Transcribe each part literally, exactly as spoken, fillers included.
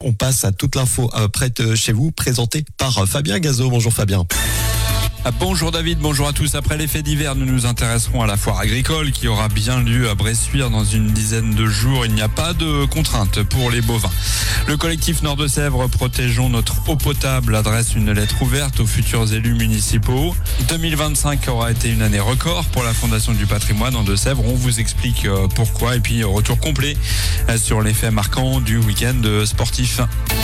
On passe à toute l'info euh, prête chez vous, présentée par Fabien Gazot. Bonjour Fabien. Bonjour David, bonjour à tous. Après les faits divers, nous nous intéresserons à la foire agricole qui aura bien lieu à Bressuire dans une dizaine de jours. Il n'y a pas de contraintes pour les bovins. Le collectif Nord de Sèvres Protégeons notre eau potable adresse une lettre ouverte aux futurs élus municipaux. deux mille vingt-cinq aura été une année record pour la Fondation du patrimoine en Deux-Sèvres. On vous explique pourquoi et puis retour complet sur les faits marquants du week-end sportif.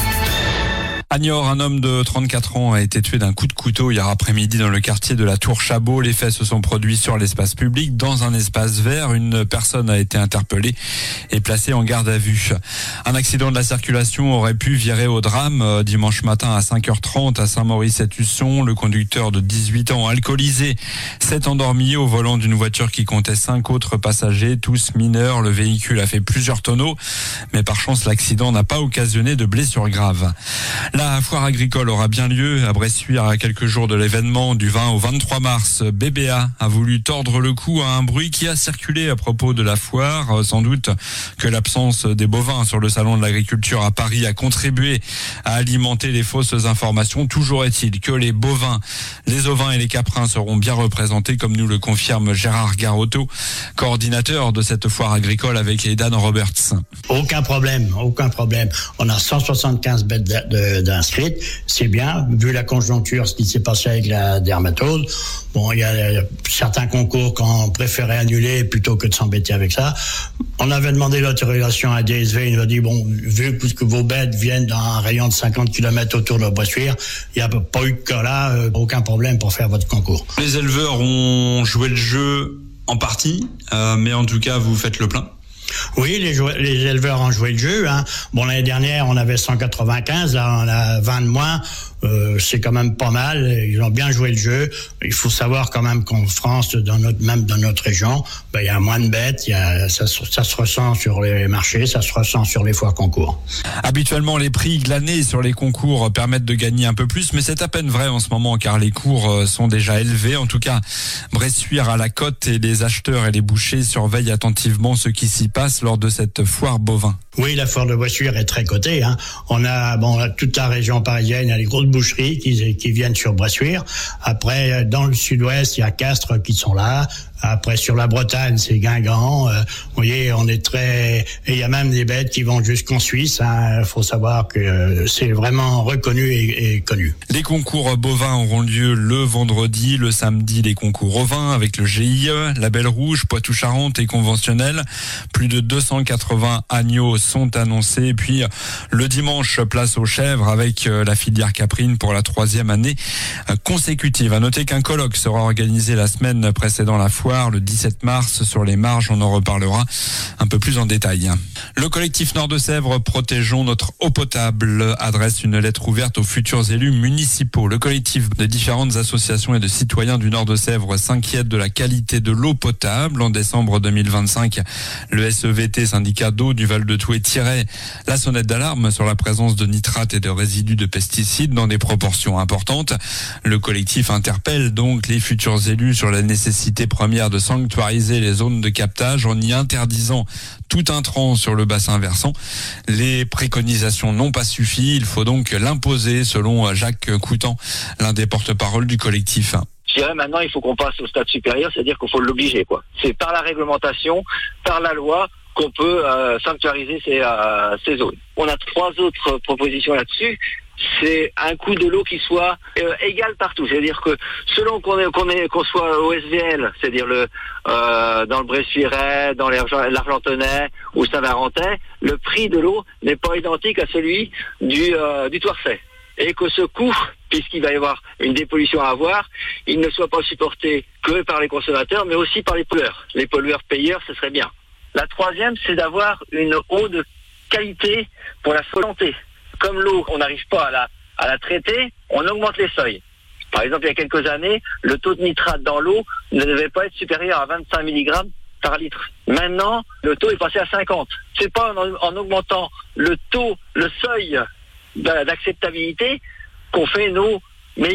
À Niort, un homme de trente-quatre ans a été tué d'un coup de couteau hier après-midi dans le quartier de la Tour Chabot. Les faits se sont produits sur l'espace public, dans un espace vert. Une personne a été interpellée et placée en garde à vue. Un accident de la circulation aurait pu virer au drame dimanche matin à cinq heures trente à Saint-Maurice-et-Tusson. Le conducteur de dix-huit ans alcoolisé s'est endormi au volant d'une voiture qui comptait cinq autres passagers, tous mineurs. Le véhicule a fait plusieurs tonneaux, mais par chance, l'accident n'a pas occasionné de blessures graves. La foire agricole aura bien lieu à Bressuire à quelques jours de l'événement. Du vingt au vingt-trois mars, B B A a voulu tordre le cou à un bruit qui a circulé à propos de la foire. Sans doute que l'absence des bovins sur le salon de l'agriculture à Paris a contribué à alimenter les fausses informations. Toujours est-il que les bovins, les ovins et les caprins seront bien représentés, comme nous le confirme Gérard Garotto, coordinateur de cette foire agricole avec Aidan Roberts. Aucun problème, aucun problème. On a cent soixante-quinze bêtes de d'inscrites, c'est bien, vu la conjoncture, ce qui s'est passé avec la dermatose. Bon, il y a certains concours qu'on préférait annuler plutôt que de s'embêter avec ça. On avait demandé l'autorisation à D S V, il nous a dit, bon, vu que vos bêtes viennent dans un rayon de cinquante kilomètres autour de Bressuire, il n'y a pas eu de cas là, euh, aucun problème pour faire votre concours. Les éleveurs ont joué le jeu en partie, euh, mais en tout cas, vous faites le plein. Oui, les, jou- les éleveurs ont joué le jeu. Hein. Bon, l'année dernière, on avait cent quatre-vingt-quinze, là, on a vingt de moins. Euh, c'est quand même pas mal. Ils ont bien joué le jeu. Il faut savoir quand même qu'en France, dans notre, même dans notre région, ben, il y a moins de bêtes. Il y a, ça, ça se ressent sur les marchés, ça se ressent sur les foires concours. Habituellement, les prix glanés sur les concours permettent de gagner un peu plus, mais c'est à peine vrai en ce moment car les cours sont déjà élevés. En tout cas, Bressuire à la cote et les acheteurs et les bouchers surveillent attentivement ce qui s'y passe lors de cette foire bovin. Oui, la foire de Bressuire est très cotée. Hein. On a bon toute la région parisienne, il y a les grosses boucheries qui, qui viennent sur Bressuire. Après, dans le sud-ouest, il y a Castres qui sont là. Après, sur la Bretagne, c'est Guingamp. Euh, vous voyez, on est très... Et il y a même des bêtes qui vont jusqu'en Suisse. Il hein. faut savoir que euh, c'est vraiment reconnu et, et connu. Les concours bovins auront lieu le vendredi, le samedi, les concours ovins avec le G I E, la Belle Rouge, Poitou-Charentes et conventionnel. Plus de deux cent quatre-vingts agneaux sont annoncés. Et puis, le dimanche, place aux chèvres avec la filière caprine pour la troisième année consécutive. À noter qu'un colloque sera organisé la semaine précédant la foire, le dix-sept mars, sur les marges. On en reparlera un peu plus en détail. Le collectif Nord de Sèvres Protégeons notre eau potable adresse une lettre ouverte aux futurs élus municipaux. Le collectif de différentes associations et de citoyens du Nord de Sèvres s'inquiète de la qualité de l'eau potable. En décembre deux mille vingt-cinq, le S E V T, syndicat d'eau du Val-de-Thouet, tirait la sonnette d'alarme sur la présence de nitrates et de résidus de pesticides dans des proportions importantes. Le collectif interpelle donc les futurs élus sur la nécessité première de sanctuariser les zones de captage en y interdisant tout intrant sur le bassin versant. Les préconisations n'ont pas suffi, il faut donc l'imposer selon Jacques Coutan, l'un des porte-parole du collectif. Je dirais maintenant il faut qu'on passe au stade supérieur, c'est-à-dire qu'il faut l'obliger, quoi. C'est par la réglementation, par la loi qu'on peut euh, sanctuariser ces, euh, ces zones. On a trois autres propositions là-dessus. C'est un coût de l'eau qui soit euh, égal partout. C'est-à-dire que selon qu'on est, qu'on est, qu'on soit au S V L, c'est-à-dire le euh, dans le Bressuirais, dans l'Argentonnais ou Saint-Valentin, le prix de l'eau n'est pas identique à celui du euh, du Toirçay. Et que ce coût, puisqu'il va y avoir une dépollution à avoir, il ne soit pas supporté que par les consommateurs, mais aussi par les pollueurs. Les pollueurs payeurs, ce serait bien. La troisième, c'est d'avoir une eau de qualité pour la santé. Comme l'eau, on n'arrive pas à la, à la traiter, on augmente les seuils. Par exemple, il y a quelques années, le taux de nitrate dans l'eau ne devait pas être supérieur à vingt-cinq milligrammes par litre. Maintenant, le taux est passé à cinquante. C'est pas en, en augmentant le taux, le seuil d'acceptabilité qu'on fait nos meilleurs.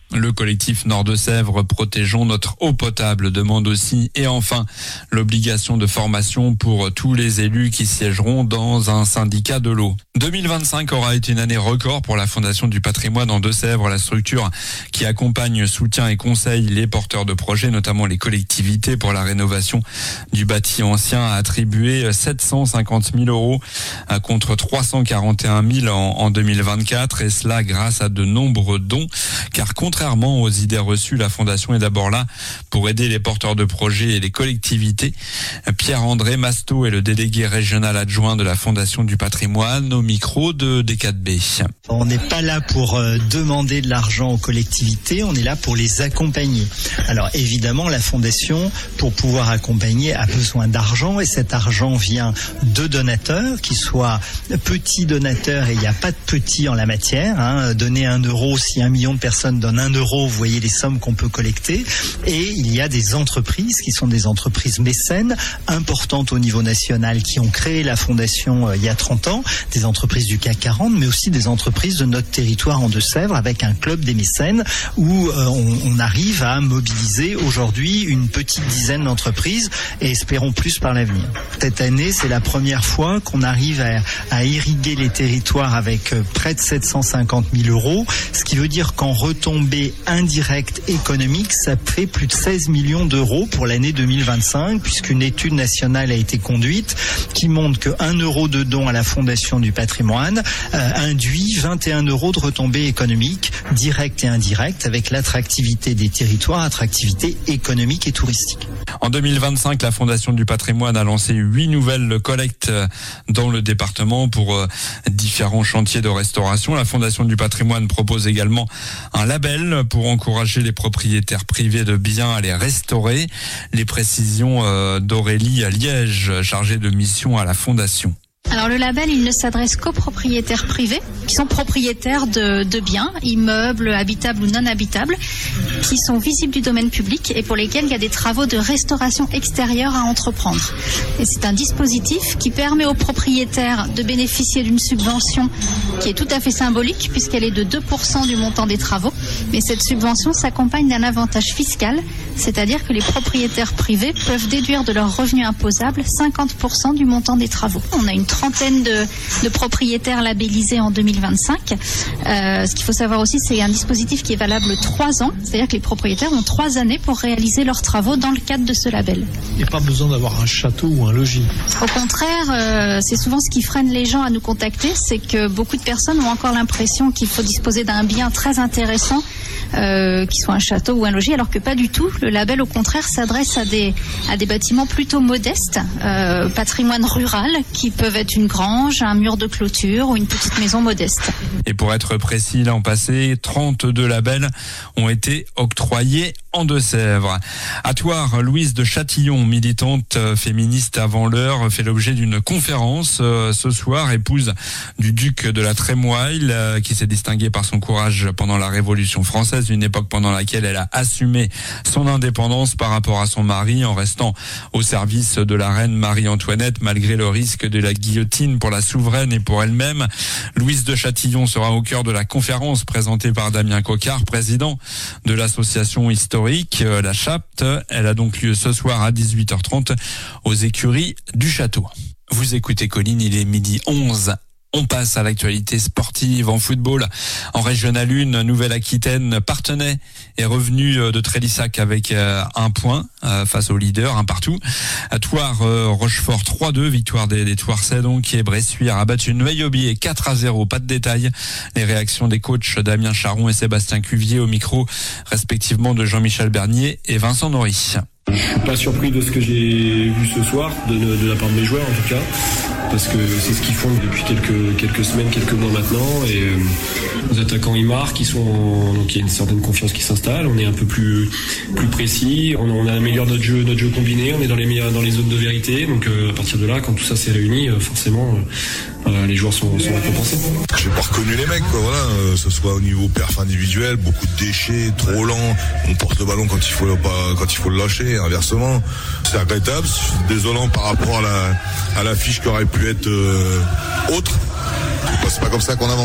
Le collectif Nord de Sèvres Protégeons notre eau potable demande aussi et enfin l'obligation de formation pour tous les élus qui siégeront dans un syndicat de l'eau. deux mille vingt-cinq aura été une année record pour la Fondation du patrimoine en Deux-Sèvres, la structure qui accompagne, soutient et conseille les porteurs de projets, notamment les collectivités pour la rénovation du bâti ancien, a attribué sept cent cinquante mille euros contre trois cent quarante et un mille en, en deux mille vingt-quatre et cela grâce à de nombreux dons car contrairement Contrairement aux idées reçues, la Fondation est d'abord là pour aider les porteurs de projets et les collectivités. Pierre-André Masto est le délégué régional adjoint de la Fondation du patrimoine au micro de D quatre B. On n'est pas là pour euh, demander de l'argent aux collectivités, on est là pour les accompagner. Alors évidemment, la Fondation, pour pouvoir accompagner, a besoin d'argent et cet argent vient de donateurs, qui soient petits donateurs et il n'y a pas de petits en la matière. Hein. Donner un euro, si un million de personnes donnent un euro, vous voyez les sommes qu'on peut collecter. Et il y a des entreprises qui sont des entreprises mécènes importantes au niveau national qui ont créé la Fondation euh, il y a trente ans, des entreprises du C A C quarante, mais aussi des entreprises de notre territoire en Deux-Sèvres avec un club des mécènes où euh, on, on arrive à mobiliser aujourd'hui une petite dizaine d'entreprises et espérons plus par l'avenir. Cette année, c'est la première fois qu'on arrive à, à irriguer les territoires avec euh, près de sept cent cinquante mille euros, ce qui veut dire qu'en retombée indirecte économique, ça fait plus de seize millions d'euros pour l'année deux mille vingt-cinq, puisqu'une étude nationale a été conduite qui montre que un euro de don à la Fondation du patrimoine euh, induit vingt et un euros de retombées économiques, directes et indirectes, avec l'attractivité des territoires, attractivité économique et touristique. En deux mille vingt-cinq, la Fondation du patrimoine a lancé huit nouvelles collectes dans le département pour euh, différents chantiers de restauration. La Fondation du patrimoine propose également un label pour encourager les propriétaires privés de biens à les restaurer. Les précisions euh, d'Aurélie à Liège, chargée de mission à la Fondation. Alors le label, il ne s'adresse qu'aux propriétaires privés qui sont propriétaires de, de biens, immeubles, habitables ou non habitables, qui sont visibles du domaine public et pour lesquels il y a des travaux de restauration extérieure à entreprendre. Et c'est un dispositif qui permet aux propriétaires de bénéficier d'une subvention qui est tout à fait symbolique puisqu'elle est de deux pour cent du montant des travaux. Mais cette subvention s'accompagne d'un avantage fiscal, c'est-à-dire que les propriétaires privés peuvent déduire de leurs revenus imposables cinquante pour cent du montant des travaux. On a une trentaine de, de propriétaires labellisés en deux mille vingt-cinq. Euh, ce qu'il faut savoir aussi, c'est un dispositif qui est valable trois ans, c'est-à-dire que les propriétaires ont trois années pour réaliser leurs travaux dans le cadre de ce label. Il n'y a pas besoin d'avoir un château ou un logis. Au contraire, euh, c'est souvent ce qui freine les gens à nous contacter, c'est que beaucoup de personnes ont encore l'impression qu'il faut disposer d'un bien très intéressant, euh, qui soit un château ou un logis, alors que pas du tout. Le label, au contraire, s'adresse à des, à des bâtiments plutôt modestes, euh, patrimoine rural, qui peuvent être une grange, un mur de clôture ou une petite maison modeste. Et pour être précis, l'an passé, trente-deux labels ont été octroyés en Deux-Sèvres. À Thouars, Louise de Châtillon, militante féministe avant l'heure, fait l'objet d'une conférence ce soir, épouse du duc de la Trémoille, qui s'est distinguée par son courage pendant la Révolution française, une époque pendant laquelle elle a assumé son indépendance par rapport à son mari en restant au service de la reine Marie-Antoinette malgré le risque de la guillotine pour la souveraine et pour elle-même. Louise de Châtillon sera au cœur de la conférence présentée par Damien Coquart, président de l'association historique La Chapte. Elle a donc lieu ce soir à dix-huit heures trente aux écuries du château. Vous écoutez Colline, il est midi onze. On passe à l'actualité sportive en football. En Régional un, Nouvelle-Aquitaine, Parthenay est revenu de Trélissac avec un point face au leader, un partout. À Thouars, Rochefort trois deux, victoire des, des Thouarsais donc, qui est Bressuire a battu Noyaubier quatre à zéro. Pas de détails. Les réactions des coachs Damien Charon et Sébastien Cuvier au micro respectivement de Jean-Michel Bernier et Vincent Nory. Je suis pas surpris de ce que j'ai vu ce soir, de, de la part de mes joueurs en tout cas, parce que c'est ce qu'ils font depuis quelques, quelques semaines, quelques mois maintenant, et euh, les attaquants ils marquent, ils sont, donc il y a une certaine confiance qui s'installe, on est un peu plus, plus précis, on, on améliore notre jeu, notre jeu combiné, on est dans les meilleurs, dans les zones de vérité, donc euh, à partir de là, quand tout ça s'est réuni, euh, forcément euh, les joueurs sont, sont récompensés. J'ai pas reconnu les mecs, quoi, voilà, euh, ce soit au niveau perf individuel, beaucoup de déchets, trop lent, on porte le ballon quand il faut pas, quand il faut le lâcher. Inversement, c'est regrettable, c'est désolant par rapport à la, à la fiche qui aurait pu être euh, autre. C'est pas comme ça qu'on avance.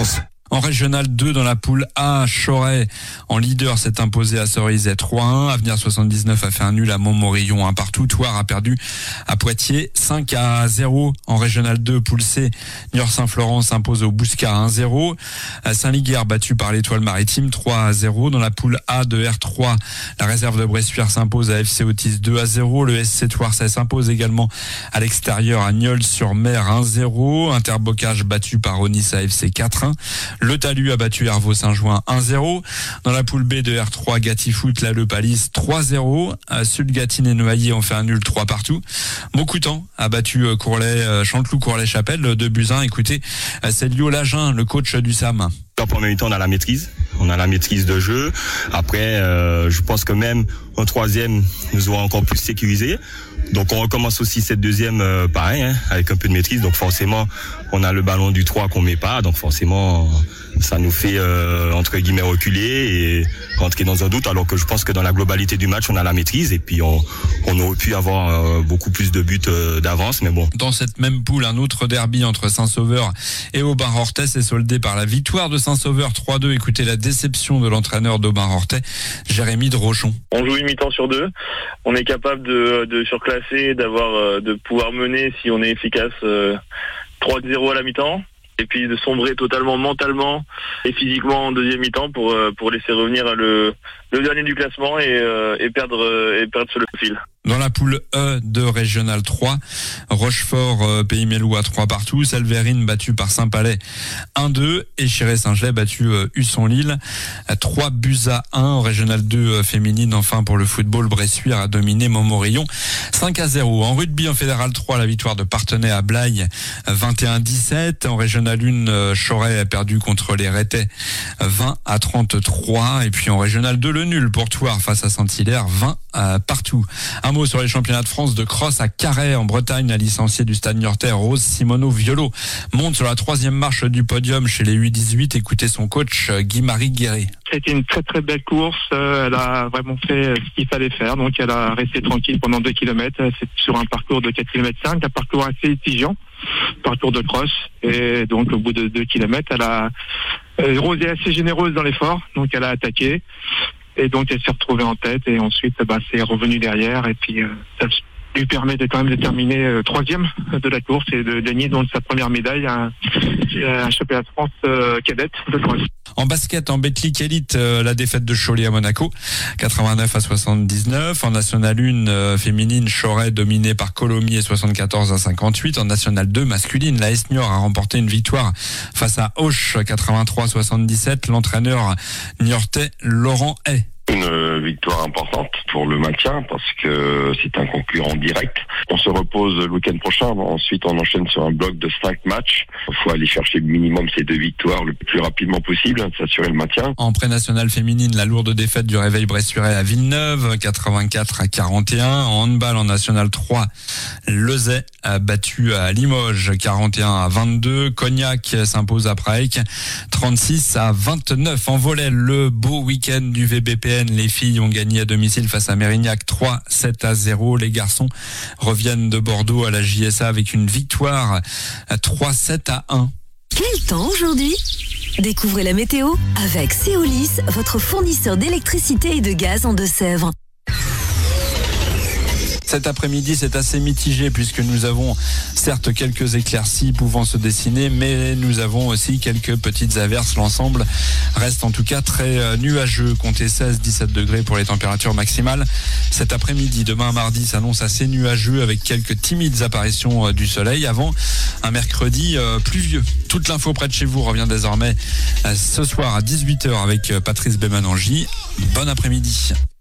En régional deux, dans la poule A, Choret en leader s'est imposé à Cerizay trois à un. Avenir soixante-dix-neuf a fait un nul à Montmorillon un partout. Thouars a perdu à Poitiers cinq à zéro. En régional deux, poule C, Niort-Saint-Florent s'impose au Bouscat un zéro. Saint-Liguerre battu par l'Étoile Maritime trois à zéro. Dans la poule A de R trois, la réserve de Bressuire s'impose à F C Otis deux à zéro. Le S C Thouars s'impose également à l'extérieur à Nieul-sur-Mer un zéro. Interbocage battu par Onis à F C quatre un. Le Talus a battu Hervaux Saint-Jouin un zéro. Dans la poule B de R trois, Gatifoot, la Le Palisse trois zéro. Sud-Gatine et Noailles ont fait un nul trois partout. Maucoutan a battu Courlay, Chanteloup-Courlay-Chapelle deux buts à un. Écoutez, c'est Lio Lagin, le coach du S A M. En premier temps, on a la maîtrise. On a la maîtrise de jeu. Après, euh, je pense que même en troisième, nous aurons encore plus sécurisé. Donc on recommence aussi cette deuxième euh, pareil, hein, avec un peu de maîtrise. Donc forcément, on a le ballon du trois qu'on met pas. Donc forcément, ça nous fait euh, entre guillemets reculer et rentrer dans un doute. Alors que je pense que dans la globalité du match, on a la maîtrise et puis on, on aurait pu avoir euh, beaucoup plus de buts euh, d'avance. Mais bon. Dans cette même poule, un autre derby entre Saint-Sauveur et Aubin-Rorthais est soldé par la victoire de Saint-Sauveur trois deux. Écoutez la déception de l'entraîneur d'Aubin-Rorthais, Jérémy Drochon. On joue une mi-temps sur deux. On est capable de, de surclasser, d'avoir, de pouvoir mener si on est efficace euh, trois zéro à la mi-temps. Et puis de sombrer totalement mentalement et physiquement en deuxième mi-temps pour euh, pour laisser revenir le le dernier du classement et euh, et perdre euh, et perdre sur le fil. Dans la poule E de Régional trois, Rochefort, euh, Pays Mélouat trois partout, Salverine battu par Saint-Palais un deux et Chiré-Saint-Gelais battu euh, Husson-Lille trois buts à un. En Régional deux euh, féminine, enfin pour le football, Bressuire a dominé Montmorillon cinq à zéro. En rugby, en Fédéral trois, la victoire de Parthenay à Blaye vingt et un dix-sept. En Régional un, euh, Choret a perdu contre les Rétais vingt à trente-trois. Et puis en Régional deux, le nul pour Thouars face à Saint-Hilaire vingt euh, partout. Un mot sur les championnats de France de cross à Carhaix en Bretagne. La licenciée du Stade Niortais, Rose Simoneau-Violo, monte sur la troisième marche du podium chez les U dix-huit. Écoutez son coach Guy-Marie Guéret. C'était une très très belle course. Elle a vraiment fait ce qu'il fallait faire. Donc elle a resté tranquille pendant deux kilomètres. C'est sur un parcours de quatre virgule cinq kilomètres, un parcours assez exigeant, parcours de cross. Et donc au bout de deux kilomètres, elle a Rose est assez généreuse dans l'effort. Donc elle a attaqué. Et donc elle s'est retrouvée en tête et ensuite bah, c'est revenu derrière et puis euh, ça lui permet de quand même de terminer euh, troisième de la course et de gagner donc sa première médaille à un championnat de France euh, cadette de cross. En basket, en Betclic Elite, euh, la défaite de Cholet à Monaco, quatre-vingt-neuf à soixante-dix-neuf. En National un euh, féminine, Choret dominé par Colomiers soixante-quatorze à cinquante-huit. En National deux masculine, la S Niort a remporté une victoire face à Auch quatre-vingt-trois à soixante-dix-sept. L'entraîneur niortais Laurent Hay. Une victoire importante pour le maintien parce que c'est un concurrent direct. On se repose le week-end prochain. Ensuite, on enchaîne sur un bloc de cinq matchs. Il faut aller chercher le minimum ces deux victoires le plus rapidement possible, s'assurer le maintien. En pré-nationale féminine, la lourde défaite du Réveil Bressuirais à Villeneuve, quatre-vingt-quatre à quarante et un. En handball, en National trois, Lezay a battu à Limoges, quarante et un à vingt-deux. Cognac s'impose à Prague, trente-six à vingt-neuf. En volley, le beau week-end du V B P N. Les filles ont gagné à domicile face à Mérignac trois sept à zéro. Les garçons reviennent de Bordeaux à la J S A avec une victoire trois sept à un. Quel temps aujourd'hui ? Découvrez la météo avec Céolis, votre fournisseur d'électricité et de gaz en Deux-Sèvres. Cet après-midi, c'est assez mitigé puisque nous avons certes quelques éclaircies pouvant se dessiner, mais nous avons aussi quelques petites averses. L'ensemble reste en tout cas très nuageux. Comptez seize à dix-sept degrés pour les températures maximales. Cet après-midi, demain mardi, s'annonce assez nuageux avec quelques timides apparitions du soleil avant un mercredi pluvieux. Toute l'info près de chez vous revient désormais ce soir à dix-huit heures avec Patrice Bémanangi. Bon après-midi.